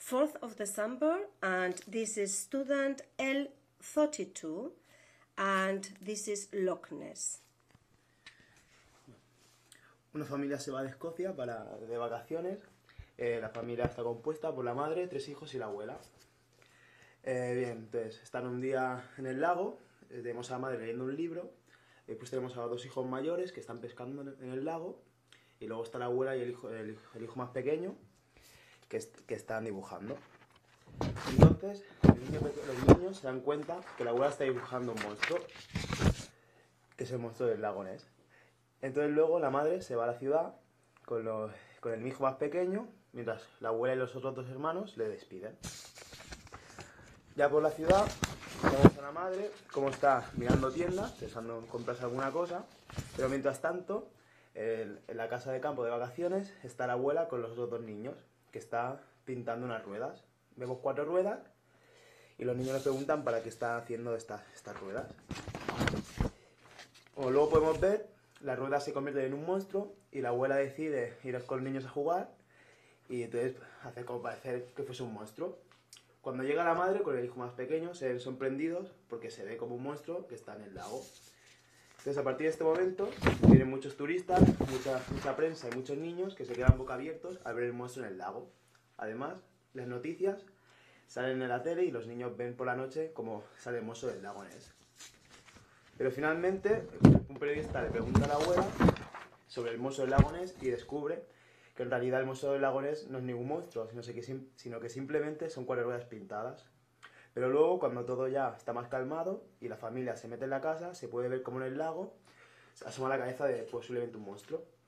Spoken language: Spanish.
4th of December, and this is student L32, and this is Loch Ness. Una familia se va de Escocia de vacaciones. La familia está compuesta por la madre, 3 hijos y la abuela. Bien, entonces están un día en el lago, tenemos a la madre leyendo un libro, después tenemos a los 2 hijos mayores que están pescando en el lago, y luego está la abuela y el hijo más pequeño que están dibujando. Entonces los niños se dan cuenta que la abuela está dibujando un monstruo, que es el monstruo del lago Ness. Entonces luego la madre se va a la ciudad con el hijo más pequeño, mientras la abuela y los otros 2 hermanos le despiden. Ya por la ciudad, vemos a la madre cómo está mirando tiendas, pensando en comprarse alguna cosa, pero mientras tanto, en la casa de campo de vacaciones, está la abuela con los otros 2 niños, que está pintando unas ruedas. Vemos 4 ruedas, y los niños le preguntan para qué está haciendo estas ruedas. Como luego podemos ver, la rueda se convierte en un monstruo, y la abuela decide ir con los niños a jugar, y entonces hace como parecer que fuese un monstruo. Cuando llega la madre con el hijo más pequeño, se ven sorprendidos porque se ve como un monstruo que está en el lago. Entonces, a partir de este momento, vienen muchos turistas, mucha prensa y muchos niños que se quedan boca abiertos al ver el monstruo en el lago. Además, las noticias salen en la tele y los niños ven por la noche cómo sale el monstruo del lago Ness. Pero finalmente, un periodista le pregunta a la abuela sobre el monstruo del lago Ness y descubre que en realidad el monstruo del lago Ness no es ningún monstruo, sino que simplemente son 4 ruedas pintadas. Pero luego, cuando todo ya está más calmado y la familia se mete en la casa, se puede ver como en el lago se asoma la cabeza de posiblemente un monstruo.